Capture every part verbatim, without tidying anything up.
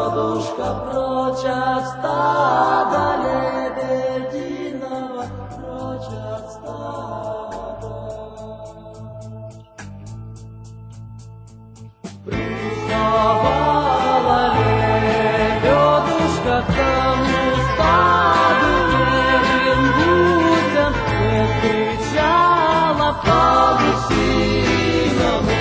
лебедушка прочь от стада, лебединого прочь от стада. Приставала лебедушка к тому стаду, белым гусям и кричала по-гусиному.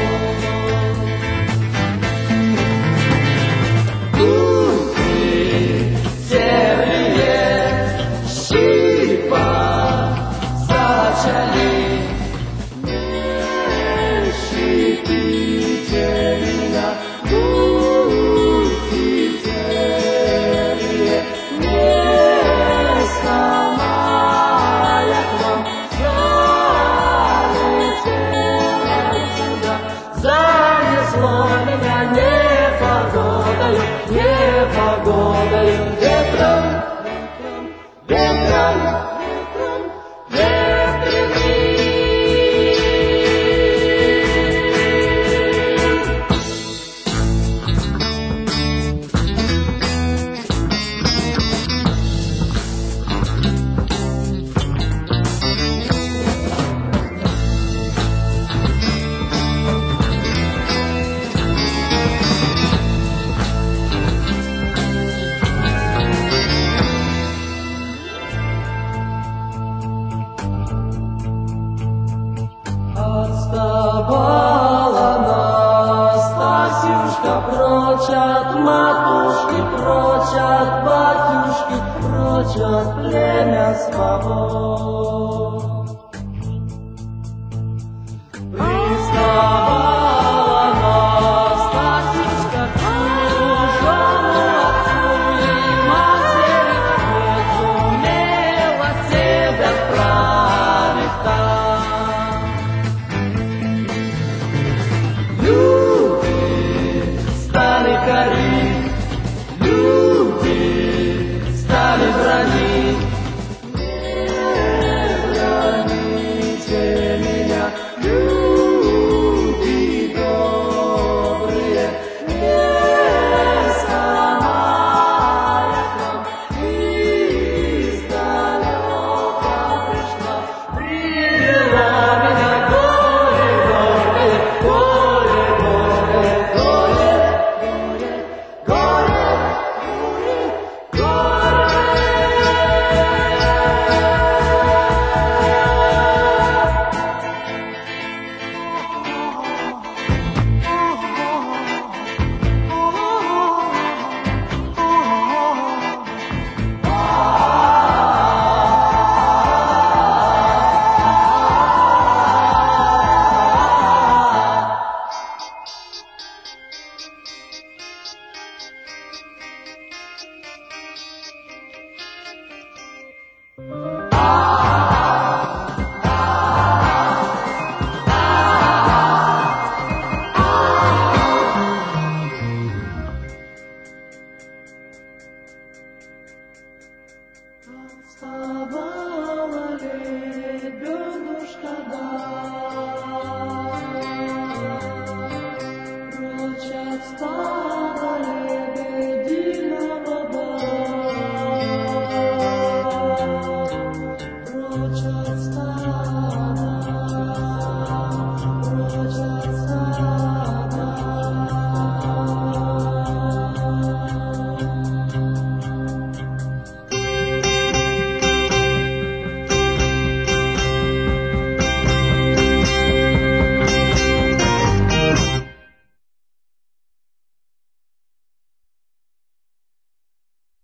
Занесло меня непогодою, непогодою, ветром, ветром, ветром, ветреным. Отставала Настасьюшка прочь от матушки, прочь от батюшки, прочь от племя свобод. Приставала Настасьюшка к чужому отцу и матери, не сумела себя справить там. Люди стали корить, люди стали бронить. Не броните меня, люди добрые, не сама я к вам издалека пришла, привела меня горе горькое, горе горькое, горе, горе, горе, горе, отставала лебедушка, да.